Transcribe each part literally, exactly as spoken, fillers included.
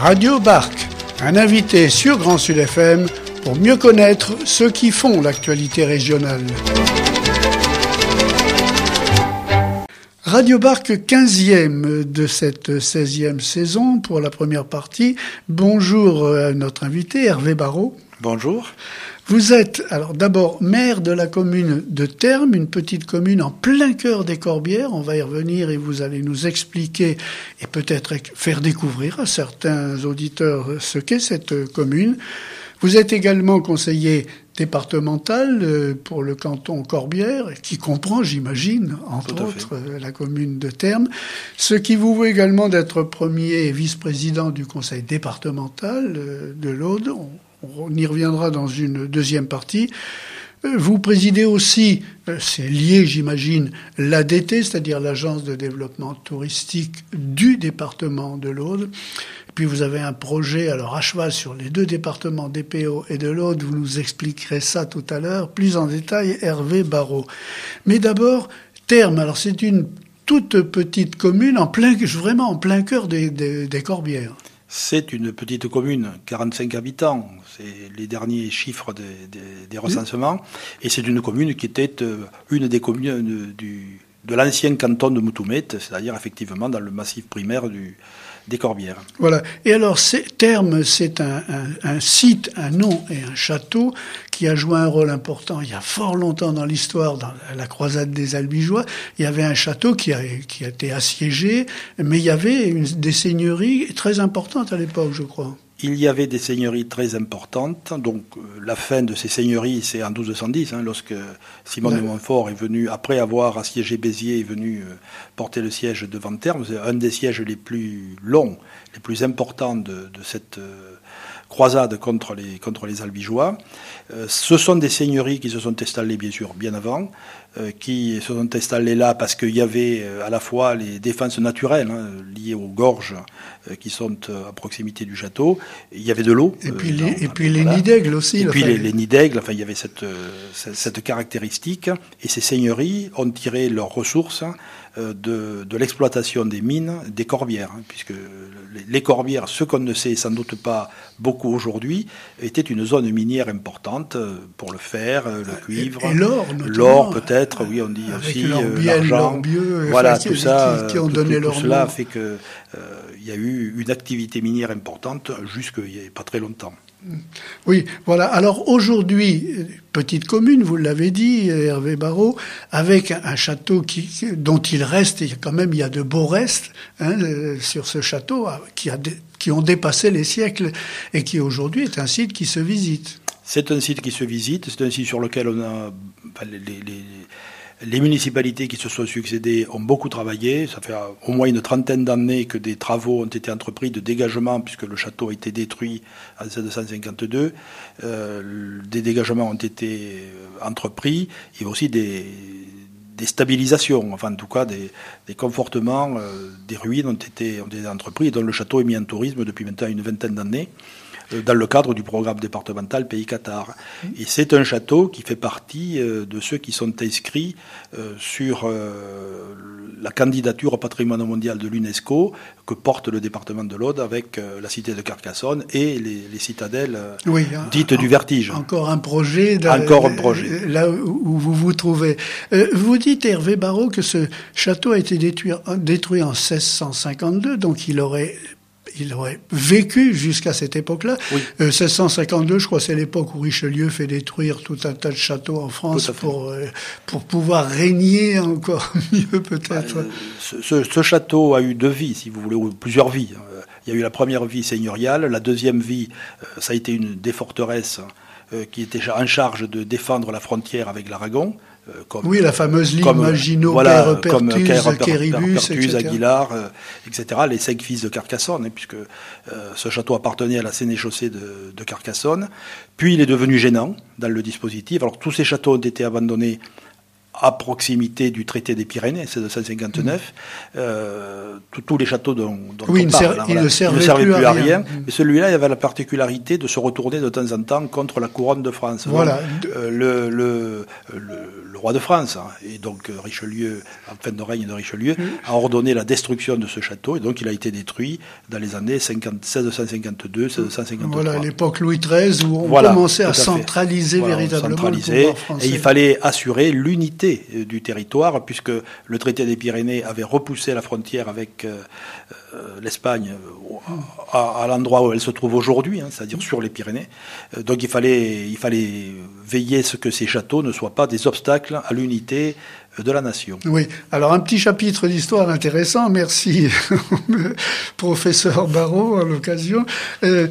Radio Barque, un invité sur Grand Sud F M pour mieux connaître ceux qui font l'actualité régionale. Radio Barque, quinzième de cette seizième saison pour la première partie. Bonjour à notre invité, Hervé Barrault. Bonjour. Vous êtes, alors d'abord, maire de la commune de Termes, une petite commune en plein cœur des Corbières. On va y revenir et vous allez nous expliquer et peut-être faire découvrir à certains auditeurs ce qu'est cette commune. Vous êtes également conseiller départemental pour le canton Corbières, qui comprend, j'imagine, entre autres, la commune de Termes, ce qui vous vaut également d'être premier vice-président du conseil départemental de l'Aude. On y reviendra dans une deuxième partie. Vous présidez aussi, c'est lié j'imagine, l'A D T, c'est-à-dire l'Agence de développement touristique du département de l'Aude. Et puis vous avez un projet, alors à cheval sur les deux départements d'E P O et de l'Aude, vous nous expliquerez ça tout à l'heure, plus en détail, Hervé Barrault. Mais d'abord, Termes, alors c'est une toute petite commune, en plein, vraiment en plein cœur des, des, des Corbières. C'est une petite commune, quarante-cinq habitants, c'est les derniers chiffres des, des, des recensements, et c'est une commune qui était une des communes du, de l'ancien canton de Moutoumet, c'est-à-dire effectivement dans le massif primaire du, des Corbières. Voilà. Et alors, c'est, Termes, c'est un, un, un site, un nom et un château qui a joué un rôle important il y a fort longtemps dans l'histoire, dans la croisade des Albigeois. Il y avait un château qui a, qui a été assiégé, mais il y avait une, des seigneuries très importantes à l'époque, je crois. Il y avait des seigneuries très importantes, donc euh, la fin de ces seigneuries, c'est en douze cent dix, hein, lorsque Simon ouais. de Montfort est venu, après avoir assiégé Béziers, est venu euh, porter le siège devant Termes. C'est un des sièges les plus longs, les plus importants de, de cette euh, croisade contre les, contre les Albigeois. Euh, ce sont des seigneuries qui se sont installées, bien sûr, bien avant, euh, qui se sont installées là parce qu'il y avait euh, à la fois les défenses naturelles hein, liées aux gorges euh, qui sont euh, à proximité du château. Il y avait de l'eau. Et puis, euh, les, dans, et puis voilà. les nids d'aigle aussi. Et puis enfin, les, les nids d'aigle, enfin, il y avait cette, euh, cette, cette caractéristique. Et ces seigneuries ont tiré leurs ressources de, de l'exploitation des mines des Corbières, hein, puisque les, les Corbières, ce qu'on ne sait sans doute pas beaucoup aujourd'hui, était une zone minière importante pour le fer, le cuivre, et, et l'or, l'or peut-être, oui, on dit avec aussi leur euh, biel, l'argent, leur bieux, voilà, enfin, tout ça, qui, qui ont tout, donné tout, leur tout cela nom. fait que euh, il y a eu une activité minière importante jusqu'il n'y a pas très longtemps. Oui, voilà. Alors aujourd'hui, petite commune, vous l'avez dit, Hervé Barrault, avec un, un château qui, dont il reste, il y a quand même il y a de beaux restes hein, sur ce château qui, a, qui ont dépassé les siècles et qui aujourd'hui est un site qui se visite. C'est un site qui se visite, c'est un site sur lequel on a enfin, les, les, les Les municipalités qui se sont succédées ont beaucoup travaillé. Ça fait au moins une trentaine d'années que des travaux ont été entrepris de dégagement, puisque le château a été détruit en mille sept cent cinquante-deux. Euh, des dégagements ont été entrepris et aussi des, des stabilisations, enfin en tout cas des, des confortements, euh, des ruines ont été, ont été entrepris et dont le château est mis en tourisme depuis maintenant une vingtaine d'années, dans le cadre du programme départemental Pays Cathare. Et c'est un château qui fait partie de ceux qui sont inscrits sur la candidature au patrimoine mondial de l'UNESCO que porte le département de l'Aude avec la cité de Carcassonne et les, les citadelles oui, dites un, du vertige. Encore un projet. Encore un projet. Là où vous vous trouvez. Vous dites, Hervé Barrault, que ce château a été détruit, détruit en seize cent cinquante-deux, donc il aurait... Il aurait vécu jusqu'à cette époque-là. Oui. Euh, seize cent cinquante-deux, je crois, c'est l'époque où Richelieu fait détruire tout un tas de châteaux en France pour euh, pour pouvoir régner encore mieux, peut-être. Euh, ce, ce, ce château a eu deux vies, si vous voulez, ou plusieurs vies. Il y a eu la première vie seigneuriale, la deuxième vie, ça a été une des forteresses euh, qui était en charge de défendre la frontière avec l'Aragon. Comme, oui, la fameuse ligne Maginot, voilà, Pertus, Quéribus, Aguilar, euh, et cetera, les cinq fils de Carcassonne, hein, puisque euh, ce château appartenait à la sénéchaussée de, de Carcassonne. Puis il est devenu gênant dans le dispositif. Alors tous ces châteaux ont été abandonnés à proximité du traité des Pyrénées, c'est de mille sept cent cinquante-neuf. Mmh. Euh, tous les châteaux dont, dont oui, on parle, ser- hein, il voilà, ne servait, il ne servait plus, plus à rien. rien. Mmh. Mais celui-là, il avait la particularité de se retourner de temps en temps contre la couronne de France. Voilà. Donc, euh, le, le, le, le roi de France, hein, et donc Richelieu, en fin de règne de Richelieu, a ordonné la destruction de ce château, et donc il a été détruit dans les années cinquante, seize cent cinquante-deux seize cent cinquante-trois. Voilà, l'époque Louis treize, où on voilà, commençait à, à centraliser voilà, véritablement centraliser, le pouvoir français. Et il fallait assurer l'unité du territoire, puisque le traité des Pyrénées avait repoussé la frontière avec euh, euh, l'Espagne à, à l'endroit où elle se trouve aujourd'hui, hein, c'est-à-dire sur les Pyrénées. Euh, donc il fallait, il fallait veiller à ce que ces châteaux ne soient pas des obstacles à l'unité de la nation. Oui, alors un petit chapitre d'histoire intéressant, merci professeur Barrault à l'occasion. Euh,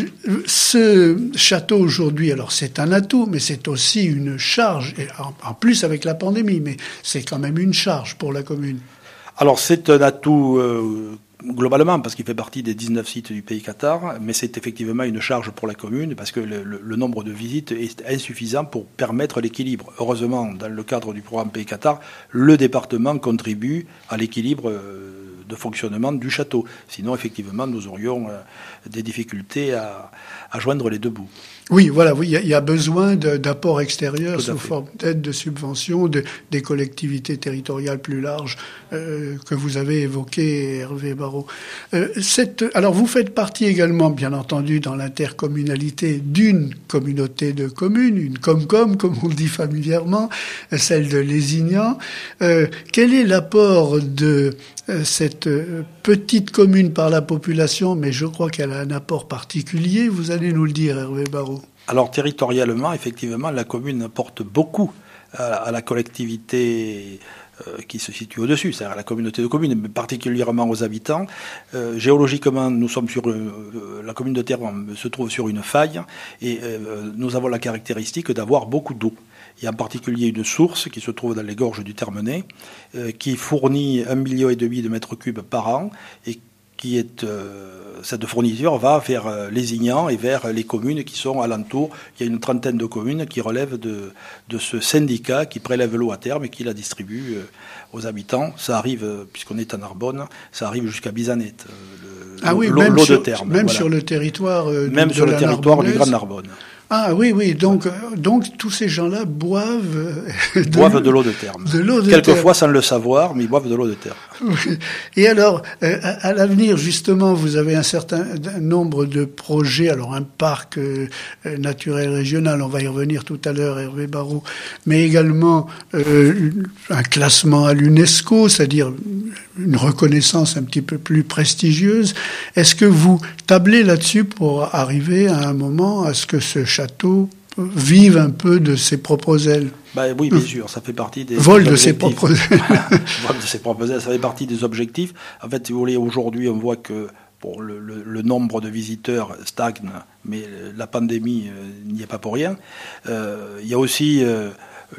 ce château aujourd'hui, alors c'est un atout, mais c'est aussi une charge, et en, en plus avec la pandémie, mais c'est quand même une charge pour la commune. Alors c'est un atout euh, globalement parce qu'il fait partie des dix-neuf sites du pays Qatar, mais c'est effectivement une charge pour la commune parce que le, le, le nombre de visites est insuffisant pour permettre l'équilibre. Heureusement, dans le cadre du programme pays Qatar, le département contribue à l'équilibre euh, de fonctionnement du château. Sinon, effectivement, nous aurions euh, des difficultés à, à joindre les deux bouts. Oui, voilà, oui, il y, y a besoin d'apports extérieurs sous forme d'aide, de subventions, de, des collectivités territoriales plus larges euh, que vous avez évoquées, Hervé Barrault. Euh, cette, alors, vous faites partie également, bien entendu, dans l'intercommunalité d'une communauté de communes, une Comcom, comme on le dit familièrement, celle de Lézignan. Euh, quel est l'apport de euh, cette petite commune par la population, mais je crois qu'elle a un apport particulier, vous allez nous le dire, Hervé Barrault. Alors territorialement, effectivement, la commune apporte beaucoup à, à la collectivité euh, qui se situe au-dessus, c'est-à-dire à la communauté de communes, mais particulièrement aux habitants. Euh, géologiquement, nous sommes sur euh, la commune de Termes se trouve sur une faille et euh, nous avons la caractéristique d'avoir beaucoup d'eau. Il y a en particulier une source qui se trouve dans les gorges du Termenais, euh, qui fournit un million et demi de mètres cubes par an et qui est euh, cette fourniture va vers euh, Lézignan et vers les communes qui sont alentours. Il y a une trentaine de communes qui relèvent de, de ce syndicat qui prélève l'eau à terme et qui la distribue euh, aux habitants. Ça arrive, euh, puisqu'on est en Narbonne, ça arrive jusqu'à Bizanette, euh, le, ah oui, l'eau, même l'eau sur, de terme. Même voilà. sur le territoire euh, Même de, sur de le la territoire Narbonnaise. du Grand Narbonne. Ah oui, oui, donc, euh, donc tous ces gens-là boivent... Euh, de boivent de l'eau de terme. De l'eau de Quelquefois terme. sans le savoir, mais ils boivent de l'eau de terme. Oui. Et alors, euh, à, à l'avenir, justement, vous avez un certain nombre de projets, alors un parc euh, naturel régional, on va y revenir tout à l'heure, Hervé Barrault, mais également euh, un classement à l'UNESCO, c'est-à-dire une reconnaissance un petit peu plus prestigieuse. Est-ce que vous tablez là-dessus pour arriver à un moment à ce que ce château vive un peu de ses propres ailes? Bah oui, bien sûr, ça fait partie des... Vol des de ses propres ailes. Vol de ses propres ailes, ça fait partie des objectifs. En fait, si vous voulez, aujourd'hui, on voit que bon, le, le, le nombre de visiteurs stagne, mais la pandémie euh, n'y est pas pour rien. Euh, il y a aussi... Euh,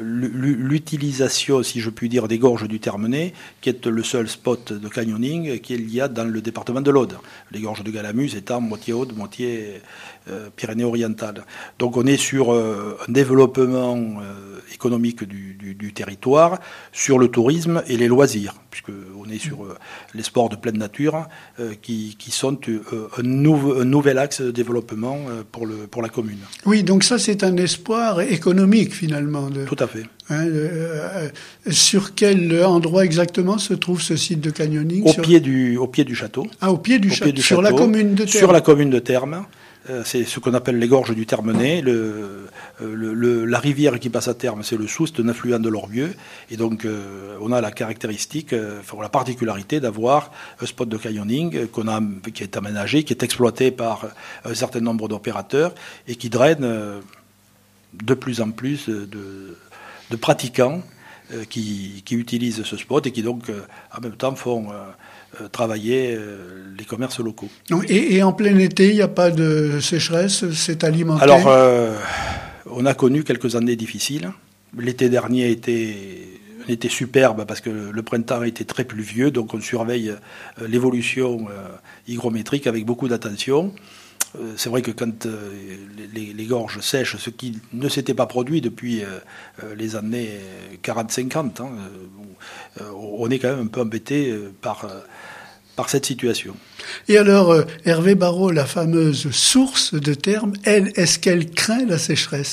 l'utilisation, si je puis dire, des gorges du Termenais, qui est le seul spot de canyoning qu'il y a dans le département de l'Aude. Les gorges de Galamus étant moitié Aude, moitié euh, Pyrénées-Orientales. Donc on est sur euh, un développement euh, économique du, du, du territoire, sur le tourisme et les loisirs, puisqu'on est sur euh, les sports de pleine nature, euh, qui, qui sont euh, un, nouveau, un nouvel axe de développement euh, pour, le, pour la commune. Oui, donc ça c'est un espoir économique finalement. De... Tout à fait. Hein, euh, sur quel endroit exactement se trouve ce site de canyoning? Au, sur... pied, du, au pied du château. Ah, au pied du, au château. Pied du sur château. La commune de Termes. Sur la commune de Termes. Euh, c'est ce qu'on appelle les gorges du Termenais. Le, le, le, la rivière qui passe à Termes, c'est le Soust, un affluent de l'Orbieu. Et donc, euh, on a la caractéristique, euh, enfin, la particularité d'avoir un spot de canyoning qu'on a, qui est aménagé, qui est exploité par un certain nombre d'opérateurs et qui draine euh, de plus en plus de, de pratiquants euh, qui, qui utilisent ce spot et qui donc, euh, en même temps, font... Euh, Euh, travailler euh, les commerces locaux. Et, et en plein été, il n'y a pas de sécheresse, c'est alimenté? Alors, euh, on a connu quelques années difficiles. L'été dernier était, était superbe parce que le printemps était très pluvieux, donc on surveille euh, l'évolution euh, hygrométrique avec beaucoup d'attention. Euh, c'est vrai que quand euh, les, les gorges sèchent, ce qui ne s'était pas produit depuis euh, les années quarante cinquante, hein, euh, on est quand même un peu embêté par, par cette situation. Et alors, euh, Hervé Barrault, la fameuse source de Termes, elle, est-ce qu'elle craint la sécheresse?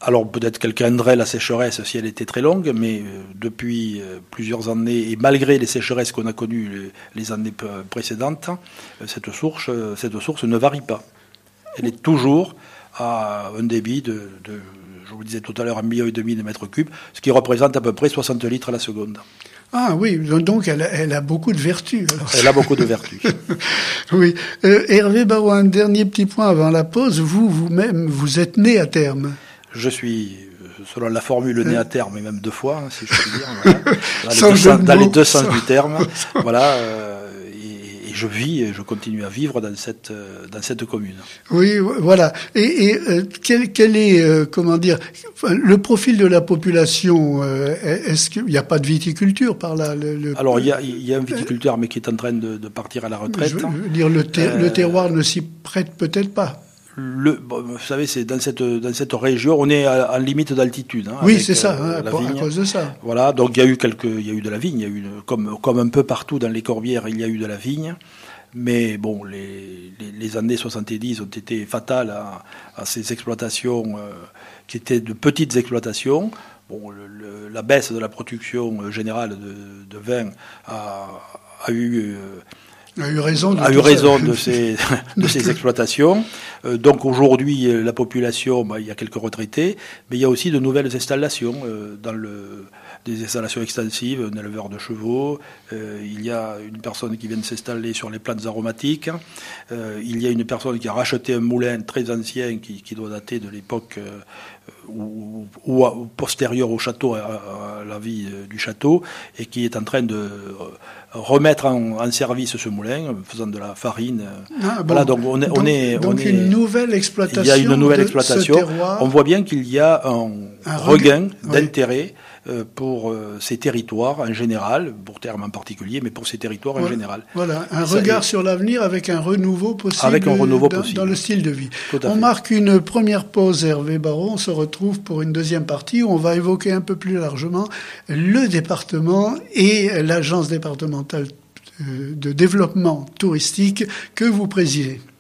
Alors peut-être qu'elle craindrait la sécheresse si elle était très longue, mais euh, depuis euh, plusieurs années, et malgré les sécheresses qu'on a connues les, les années p- précédentes, euh, cette source, euh, cette source ne varie pas. Elle est toujours à un débit de, de je vous le disais tout à l'heure, un million et demi de mètres cubes, ce qui représente à peu près soixante litres à la seconde. Ah oui, donc elle a, elle a beaucoup de vertus. Alors. Elle a beaucoup de vertus. Oui. Euh, Hervé Barraud, un dernier petit point avant la pause. Vous, vous-même, vous êtes né à Termes. Je suis, selon la formule, né à terme, et même deux fois, hein, si je puis dire, voilà. dans, les Sans deux, jeu sens, de dans les mots. deux sens Sans- du terme. Voilà, euh, et, et je vis, et je continue à vivre dans cette, euh, dans cette commune. Oui, voilà. Et, et euh, quel, quel est, euh, comment dire, enfin, le profil de la population euh, est-ce qu'il n'y a pas de viticulture par là le, le- Alors, il y a, il y a un viticulteur, mais qui est en train de, de partir à la retraite. Je veux dire, le, ter- Euh, le terroir ne s'y prête peut-être pas. Le, bon, vous savez, c'est dans cette, dans cette région, on est à, à limite d'altitude. Hein, Oui, avec, c'est ça, euh, hein, la pour- à vigne. cause de ça. Voilà, donc il y a eu quelques, il y a eu de la vigne, il y a eu une- comme comme un peu partout dans les Corbières, il y a eu de la vigne, mais bon, les les, les années soixante-dix ont été fatales à, à ces exploitations euh, qui étaient de petites exploitations. Bon, le, le- la baisse de la production générale de, de vin a, a eu euh, A eu raison de a eu tout ça. raison de ces, de ces exploitations. Euh, donc aujourd'hui, euh, la population, bah, il y a quelques retraités, mais il y a aussi de nouvelles installations, euh, dans le, des installations extensives, un éleveur de chevaux, euh, il y a une personne qui vient de s'installer sur les plantes aromatiques, euh, il y a une personne qui a racheté un moulin très ancien qui, qui doit dater de l'époque euh, ou, ou, ou postérieure au château, à, à la vie euh, du château, et qui est en train de euh, remettre en, en service ce moulin, faisant de la farine. Ah, bon. Voilà, donc on est, donc, on est, donc on est, une nouvelle exploitation. il y a une nouvelle de exploitation. Ce terroir. On voit bien qu'il y a un, Un regain regain, d'intérêt euh, pour euh, ces territoires en général, pour Termes en particulier, mais pour ces territoires en Voilà. général. Voilà, un Ça, regard et- sur l'avenir avec un renouveau possible, Avec un renouveau dans, possible. dans le style de vie. Tout à On fait. marque une première pause, Hervé Barraud. On se retrouve pour une deuxième partie où on va évoquer un peu plus largement le département et l'agence départementale euh, de développement touristique que vous présidez.